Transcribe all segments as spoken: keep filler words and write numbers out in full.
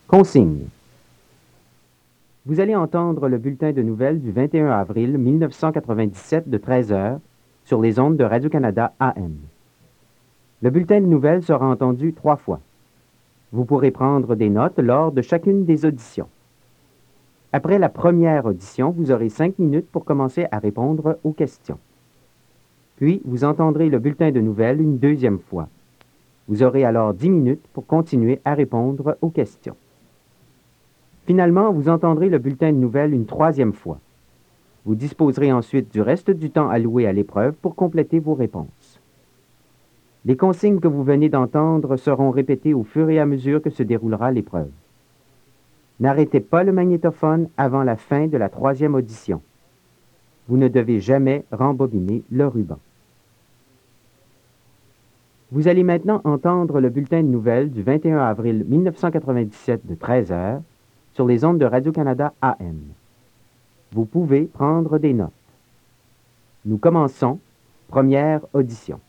Consigne. Vous allez entendre le bulletin de nouvelles du vingt et un avril mille neuf cent quatre-vingt-dix-sept de treize heures sur les ondes de Radio-Canada A M. Le bulletin de nouvelles sera entendu trois fois. Vous pourrez prendre des notes lors de chacune des auditions. Après la première audition, vous aurez cinq minutes pour commencer à répondre aux questions. Puis, vous entendrez le bulletin de nouvelles une deuxième fois. Vous aurez alors dix minutes pour continuer à répondre aux questions. Finalement, vous entendrez le bulletin de nouvelles une troisième fois. Vous disposerez ensuite du reste du temps alloué à l'épreuve pour compléter vos réponses. Les consignes que vous venez d'entendre seront répétées au fur et à mesure que se déroulera l'épreuve. N'arrêtez pas le magnétophone avant la fin de la troisième audition. Vous ne devez jamais rembobiner le ruban. Vous allez maintenant entendre le bulletin de nouvelles du vingt et un avril mille neuf cent quatre-vingt-dix-sept de treize heures sur les ondes de Radio-Canada A M. Vous pouvez prendre des notes. Nous commençons. Première audition.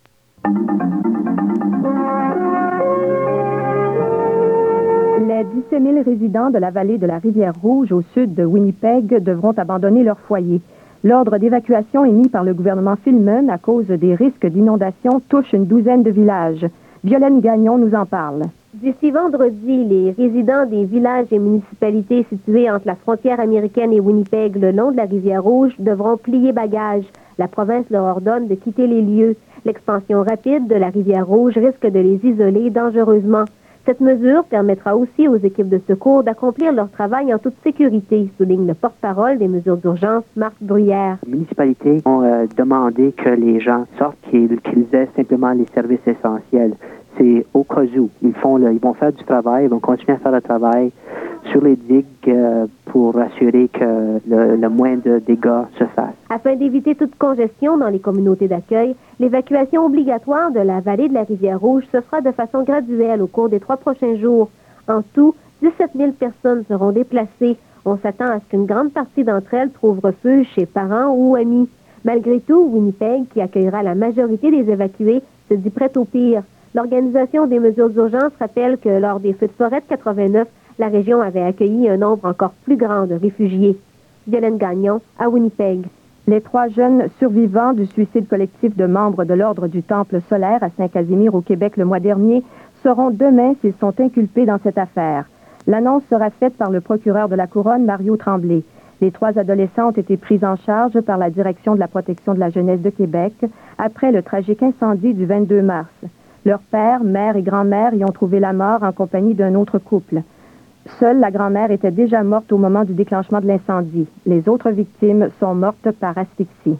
Les dix-sept mille résidents de la vallée de la Rivière-Rouge au sud de Winnipeg devront abandonner leur foyer. L'ordre d'évacuation émis par le gouvernement Filmon à cause des risques d'inondation touche une douzaine de villages. Violaine Gagnon nous en parle. D'ici vendredi, les résidents des villages et municipalités situés entre la frontière américaine et Winnipeg le long de la Rivière-Rouge devront plier bagages. La province leur ordonne de quitter les lieux. L'expansion rapide de la Rivière-Rouge risque de les isoler dangereusement. Cette mesure permettra aussi aux équipes de secours d'accomplir leur travail en toute sécurité, souligne le porte-parole des mesures d'urgence, Marc Bruyère. Les municipalités ont euh, demandé que les gens sortent, qu'ils, qu'ils aient simplement les services essentiels. C'est au cas où. Ils, font le, ils vont faire du travail, ils vont continuer à faire le travail sur les digues euh, pour assurer que le, le moins de dégâts se fassent. Afin d'éviter toute congestion dans les communautés d'accueil, l'évacuation obligatoire de la vallée de la Rivière-Rouge se fera de façon graduelle au cours des trois prochains jours. En tout, dix-sept mille personnes seront déplacées. On s'attend à ce qu'une grande partie d'entre elles trouvent refuge chez parents ou amis. Malgré tout, Winnipeg, qui accueillera la majorité des évacués, se dit prête au pire. L'Organisation des mesures d'urgence rappelle que lors des feux de forêt de quatre-vingt-neuf, la région avait accueilli un nombre encore plus grand de réfugiés. Violaine Gagnon, à Winnipeg. Les trois jeunes survivants du suicide collectif de membres de l'Ordre du Temple solaire à Saint-Casimir au Québec le mois dernier seront demain s'ils sont inculpés dans cette affaire. L'annonce sera faite par le procureur de la Couronne, Mario Tremblay. Les trois adolescents ont été pris en charge par la Direction de la protection de la jeunesse de Québec après le tragique incendie du vingt-deux mars. Leur père, mère et grand-mère y ont trouvé la mort en compagnie d'un autre couple. Seule la grand-mère était déjà morte au moment du déclenchement de l'incendie. Les autres victimes sont mortes par asphyxie.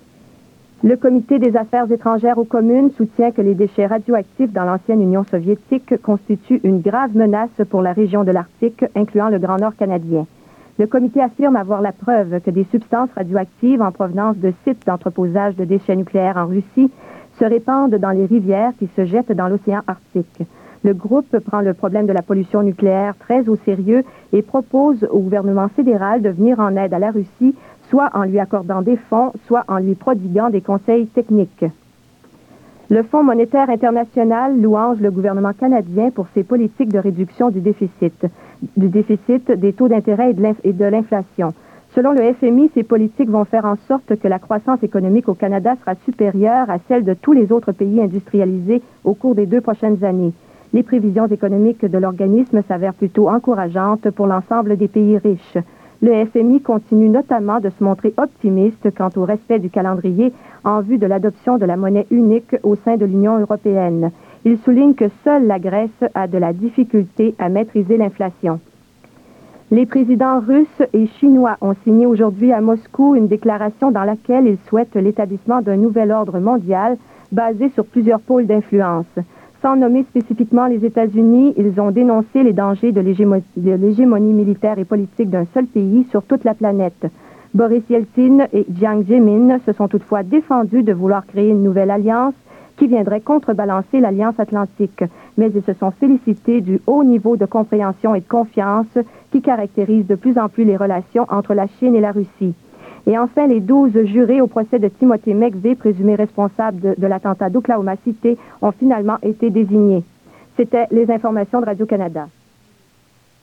Le Comité des affaires étrangères aux communes soutient que les déchets radioactifs dans l'ancienne Union soviétique constituent une grave menace pour la région de l'Arctique, incluant le Grand Nord canadien. Le comité affirme avoir la preuve que des substances radioactives en provenance de sites d'entreposage de déchets nucléaires en Russie se répandent dans les rivières qui se jettent dans l'océan Arctique. Le groupe prend le problème de la pollution nucléaire très au sérieux et propose au gouvernement fédéral de venir en aide à la Russie, soit en lui accordant des fonds, soit en lui prodiguant des conseils techniques. Le Fonds monétaire international louange le gouvernement canadien pour ses politiques de réduction du déficit, du déficit des taux d'intérêt et de, l'inf- et de l'inflation. Selon le F M I, ces politiques vont faire en sorte que la croissance économique au Canada sera supérieure à celle de tous les autres pays industrialisés au cours des deux prochaines années. Les prévisions économiques de l'organisme s'avèrent plutôt encourageantes pour l'ensemble des pays riches. Le F M I continue notamment de se montrer optimiste quant au respect du calendrier en vue de l'adoption de la monnaie unique au sein de l'Union européenne. Il souligne que seule la Grèce a de la difficulté à maîtriser l'inflation. Les présidents russes et chinois ont signé aujourd'hui à Moscou une déclaration dans laquelle ils souhaitent l'établissement d'un nouvel ordre mondial basé sur plusieurs pôles d'influence. Sans nommer spécifiquement les États-Unis, ils ont dénoncé les dangers de l'hégémonie, de l'hégémonie militaire et politique d'un seul pays sur toute la planète. Boris Yeltsin et Jiang Zemin se sont toutefois défendus de vouloir créer une nouvelle alliance qui viendrait contrebalancer l'Alliance atlantique. Mais ils se sont félicités du haut niveau de compréhension et de confiance qui caractérise de plus en plus les relations entre la Chine et la Russie. Et enfin, les douze jurés au procès de Timothy McVeigh, présumé responsable de, de l'attentat d'Oklahoma City, ont finalement été désignés. C'était les informations de Radio-Canada.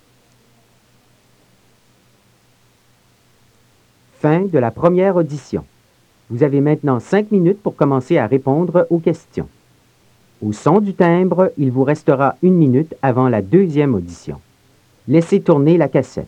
Fin de la première audition. Vous avez maintenant cinq minutes pour commencer à répondre aux questions. Au son du timbre, il vous restera une minute avant la deuxième audition. Laissez tourner la cassette.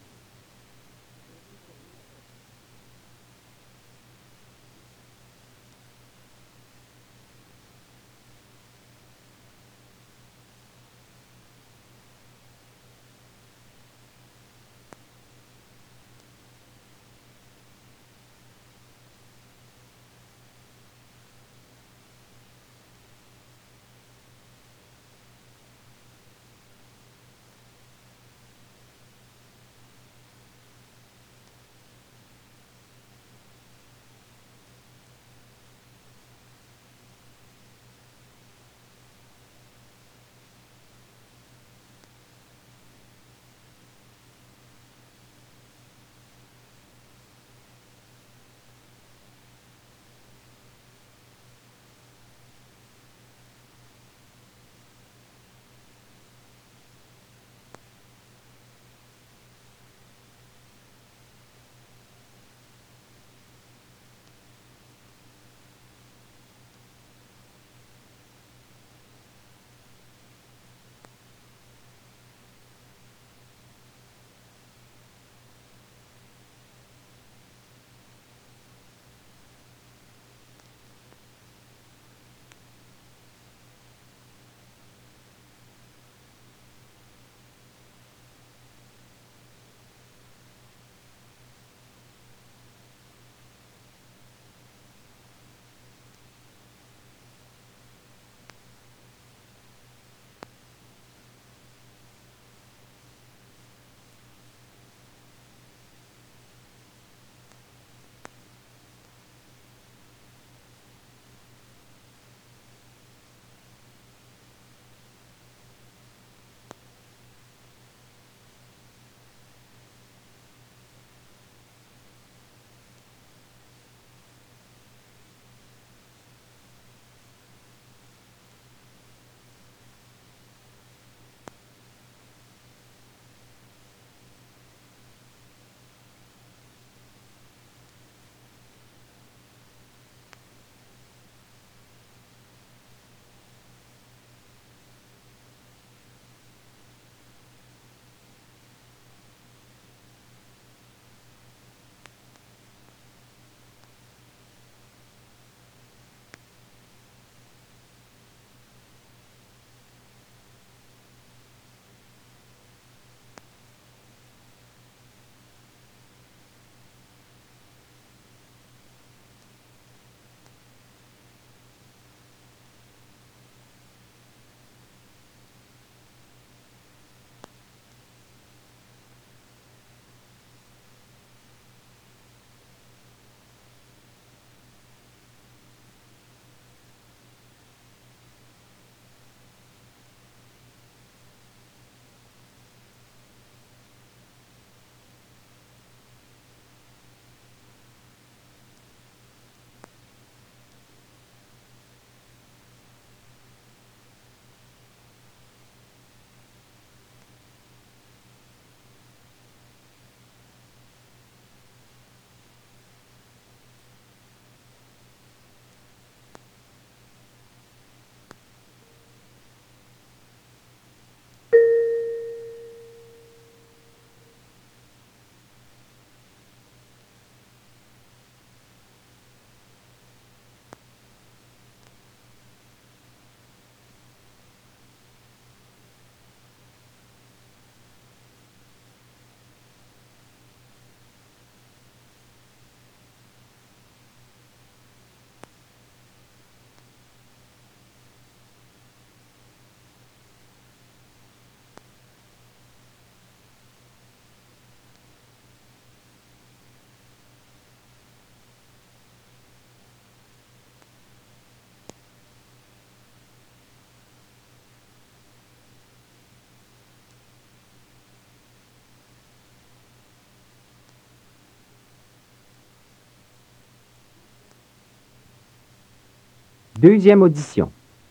Deuxième audition.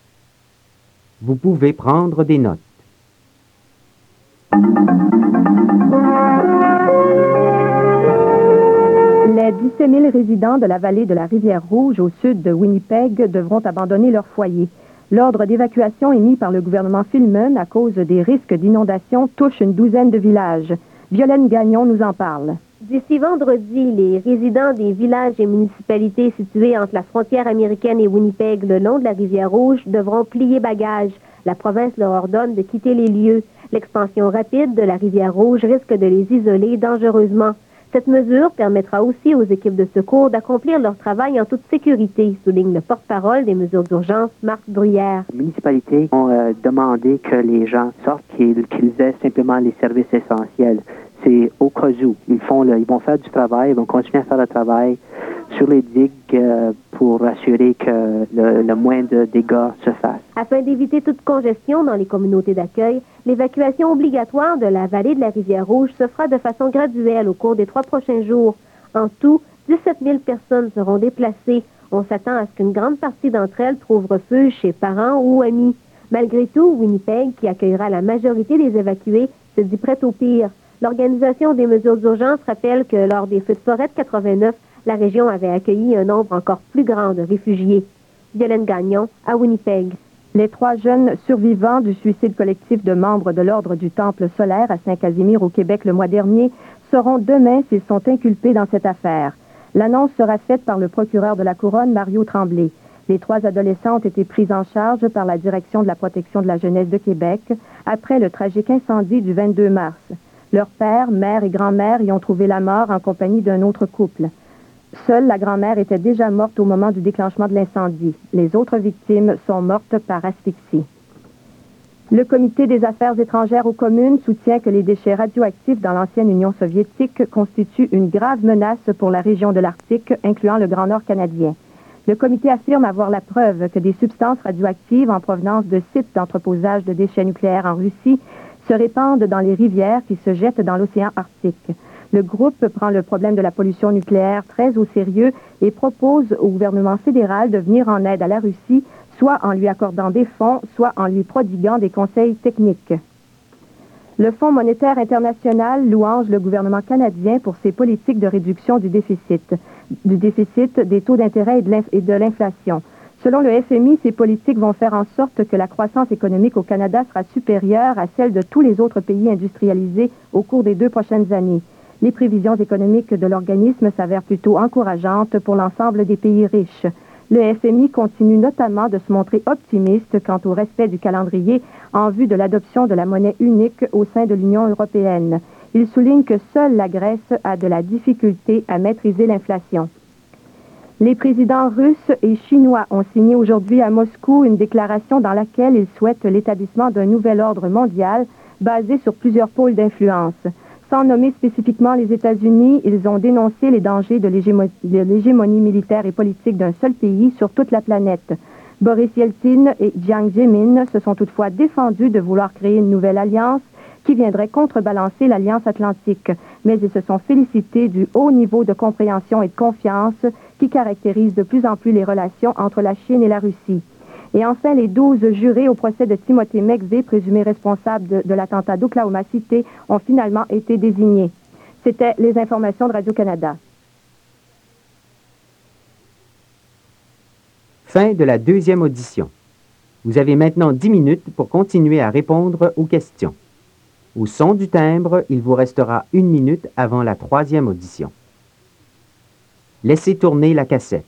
Vous pouvez prendre des notes. dix-sept mille résidents de la vallée de la Rivière-Rouge, au sud de Winnipeg, devront abandonner leur foyer. L'ordre d'évacuation émis par le gouvernement Filmon à cause des risques d'inondation touche une douzaine de villages. Violaine Gagnon nous en parle. D'ici vendredi, les résidents des villages et municipalités situés entre la frontière américaine et Winnipeg le long de la Rivière-Rouge devront plier bagages. La province leur ordonne de quitter les lieux. L'expansion rapide de la Rivière-Rouge risque de les isoler dangereusement. Cette mesure permettra aussi aux équipes de secours d'accomplir leur travail en toute sécurité, souligne le porte-parole des mesures d'urgence, Marc Bruyère. Les municipalités ont euh, demandé que les gens sortent, qu'ils qu'ils aient simplement les services essentiels. C'est au cas où. Ils, font le, ils vont faire du travail, ils vont continuer à faire le travail sur les digues euh, pour assurer que le, le moins de dégâts se fassent. Afin d'éviter toute congestion dans les communautés d'accueil, l'évacuation obligatoire de la vallée de la Rivière-Rouge se fera de façon graduelle au cours des trois prochains jours. En tout, dix-sept mille personnes seront déplacées. On s'attend à ce qu'une grande partie d'entre elles trouvent refuge chez parents ou amis. Malgré tout, Winnipeg, qui accueillera la majorité des évacués, se dit prête au pire. L'Organisation des mesures d'urgence rappelle que lors des feux de forêt de quatre-vingt-neuf, la région avait accueilli un nombre encore plus grand de réfugiés. Violaine Gagnon, à Winnipeg. Les trois jeunes survivants du suicide collectif de membres de l'Ordre du Temple solaire à Saint-Casimir au Québec le mois dernier seront demain s'ils sont inculpés dans cette affaire. L'annonce sera faite par le procureur de la Couronne, Mario Tremblay. Les trois adolescents ont été pris en charge par la Direction de la protection de la jeunesse de Québec après le tragique incendie du vingt-deux mars. Leur père, mère et grand-mère y ont trouvé la mort en compagnie d'un autre couple. Seule la grand-mère était déjà morte au moment du déclenchement de l'incendie. Les autres victimes sont mortes par asphyxie. Le Comité des affaires étrangères aux communes soutient que les déchets radioactifs dans l'ancienne Union soviétique constituent une grave menace pour la région de l'Arctique, incluant le Grand Nord canadien. Le comité affirme avoir la preuve que des substances radioactives en provenance de sites d'entreposage de déchets nucléaires en Russie se répandent dans les rivières qui se jettent dans l'océan Arctique. Le groupe prend le problème de la pollution nucléaire très au sérieux et propose au gouvernement fédéral de venir en aide à la Russie, soit en lui accordant des fonds, soit en lui prodiguant des conseils techniques. Le Fonds monétaire international louange le gouvernement canadien pour ses politiques de réduction du déficit, du déficit, des taux d'intérêt et de l'inflation. Selon le F M I, ces politiques vont faire en sorte que la croissance économique au Canada sera supérieure à celle de tous les autres pays industrialisés au cours des deux prochaines années. Les prévisions économiques de l'organisme s'avèrent plutôt encourageantes pour l'ensemble des pays riches. Le F M I continue notamment de se montrer optimiste quant au respect du calendrier en vue de l'adoption de la monnaie unique au sein de l'Union européenne. Il souligne que seule la Grèce a de la difficulté à maîtriser l'inflation. Les présidents russes et chinois ont signé aujourd'hui à Moscou une déclaration dans laquelle ils souhaitent l'établissement d'un nouvel ordre mondial basé sur plusieurs pôles d'influence. Sans nommer spécifiquement les États-Unis, ils ont dénoncé les dangers de l'hégémonie militaire et politique d'un seul pays sur toute la planète. Boris Yeltsin et Jiang Zemin se sont toutefois défendus de vouloir créer une nouvelle alliance qui viendrait contrebalancer l'Alliance atlantique, mais ils se sont félicités du haut niveau de compréhension et de confiance qui caractérise de plus en plus les relations entre la Chine et la Russie. Et enfin, les douze jurés au procès de Timothy McVeigh, présumé responsable de, de l'attentat d'Oklahoma City, ont finalement été désignés. C'était les informations de Radio-Canada. Fin de la deuxième audition. Vous avez maintenant dix minutes pour continuer à répondre aux questions. Au son du timbre, il vous restera une minute avant la troisième audition. Laissez tourner la cassette.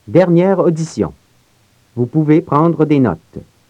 Dernière audition. Vous pouvez prendre des notes.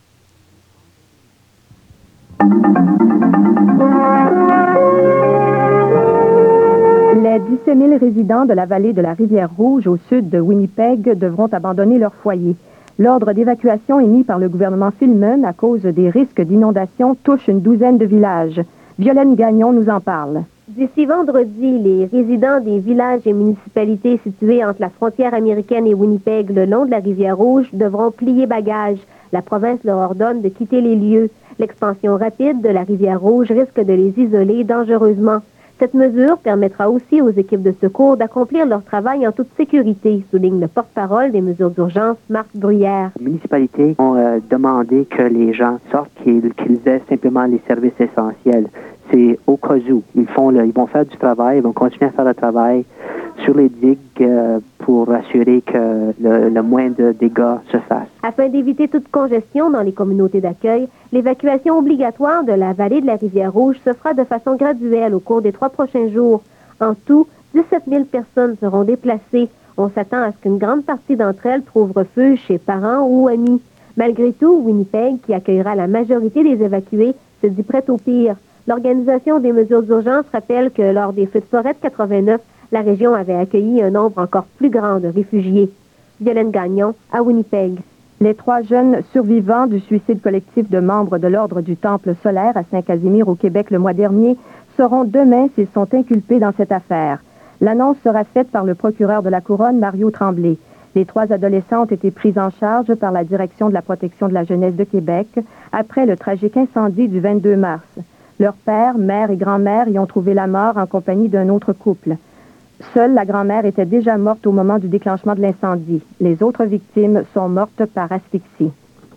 Les dix-sept mille résidents de la vallée de la Rivière-Rouge au sud de Winnipeg devront abandonner leur foyer. L'ordre d'évacuation émis par le gouvernement Filmon à cause des risques d'inondation touche une douzaine de villages. Violaine Gagnon nous en parle. D'ici vendredi, les résidents des villages et municipalités situés entre la frontière américaine et Winnipeg le long de la Rivière-Rouge devront plier bagages. La province leur ordonne de quitter les lieux. L'expansion rapide de la Rivière-Rouge risque de les isoler dangereusement. Cette mesure permettra aussi aux équipes de secours d'accomplir leur travail en toute sécurité, souligne le porte-parole des mesures d'urgence, Marc Bruyère. Les municipalités ont euh, demandé que les gens sortent, qu'ils qu'ils aient simplement les services essentiels. C'est au cas où. Ils, font le, ils vont faire du travail, ils vont continuer à faire le travail sur les digues euh, pour assurer que le, le moins de dégâts se fassent. Afin d'éviter toute congestion dans les communautés d'accueil, l'évacuation obligatoire de la vallée de la Rivière-Rouge se fera de façon graduelle au cours des trois prochains jours. En tout, dix-sept mille personnes seront déplacées. On s'attend à ce qu'une grande partie d'entre elles trouvent refuge chez parents ou amis. Malgré tout, Winnipeg, qui accueillera la majorité des évacués, se dit prête au pire. L'Organisation des mesures d'urgence rappelle que lors des feux de forêt de quatre-vingt-neuf, la région avait accueilli un nombre encore plus grand de réfugiés. Violaine Gagnon, à Winnipeg. Les trois jeunes survivants du suicide collectif de membres de l'Ordre du Temple solaire à Saint-Casimir au Québec le mois dernier seront demain s'ils sont inculpés dans cette affaire. L'annonce sera faite par le procureur de la Couronne, Mario Tremblay. Les trois adolescents ont été pris en charge par la Direction de la protection de la jeunesse de Québec après le tragique incendie du vingt-deux mars. Leur père, mère et grand-mère y ont trouvé la mort en compagnie d'un autre couple. Seule la grand-mère était déjà morte au moment du déclenchement de l'incendie. Les autres victimes sont mortes par asphyxie.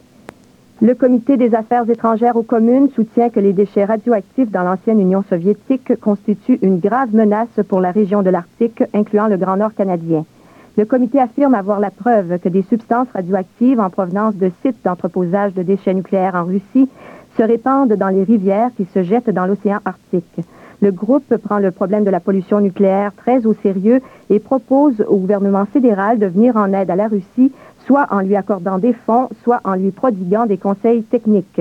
Le Comité des affaires étrangères aux communes soutient que les déchets radioactifs dans l'ancienne Union soviétique constituent une grave menace pour la région de l'Arctique, incluant le Grand Nord canadien. Le comité affirme avoir la preuve que des substances radioactives en provenance de sites d'entreposage de déchets nucléaires en Russie se répandent dans les rivières qui se jettent dans l'océan Arctique. Le groupe prend le problème de la pollution nucléaire très au sérieux et propose au gouvernement fédéral de venir en aide à la Russie, soit en lui accordant des fonds, soit en lui prodiguant des conseils techniques.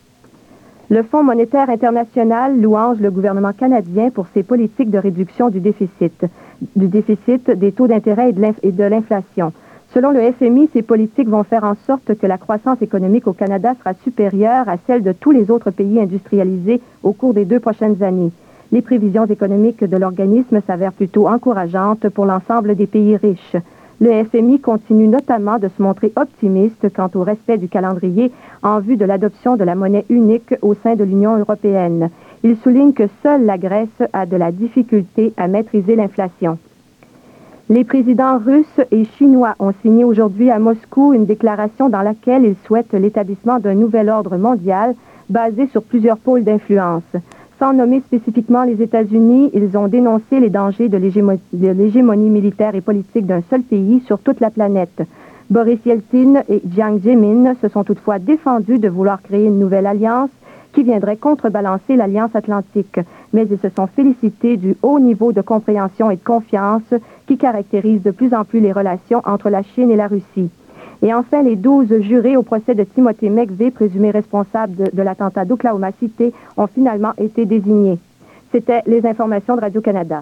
Le Fonds monétaire international louange le gouvernement canadien pour ses politiques de réduction du déficit, du déficit des taux d'intérêt et de l'inflation. Selon le F M I, ces politiques vont faire en sorte que la croissance économique au Canada sera supérieure à celle de tous les autres pays industrialisés au cours des deux prochaines années. Les prévisions économiques de l'organisme s'avèrent plutôt encourageantes pour l'ensemble des pays riches. Le F M I continue notamment de se montrer optimiste quant au respect du calendrier en vue de l'adoption de la monnaie unique au sein de l'Union européenne. Il souligne que seule la Grèce a de la difficulté à maîtriser l'inflation. Les présidents russes et chinois ont signé aujourd'hui à Moscou une déclaration dans laquelle ils souhaitent l'établissement d'un nouvel ordre mondial basé sur plusieurs pôles d'influence. Sans nommer spécifiquement les États-Unis, ils ont dénoncé les dangers de l'hégémonie, de l'hégémonie militaire et politique d'un seul pays sur toute la planète. Boris Yeltsin et Jiang Zemin se sont toutefois défendus de vouloir créer une nouvelle alliance qui viendrait contrebalancer l'Alliance atlantique, mais ils se sont félicités du haut niveau de compréhension et de confiance qui caractérise de plus en plus les relations entre la Chine et la Russie. Et enfin, les douze jurés au procès de Timothy McVeigh, présumé responsable de, de l'attentat d'Oklahoma City, ont finalement été désignés. C'était les informations de Radio-Canada.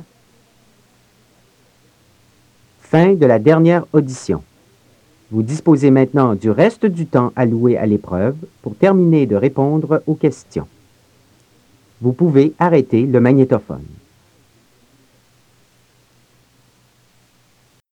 Fin de la dernière audition. Vous disposez maintenant du reste du temps alloué à l'épreuve pour terminer de répondre aux questions. Vous pouvez arrêter le magnétophone.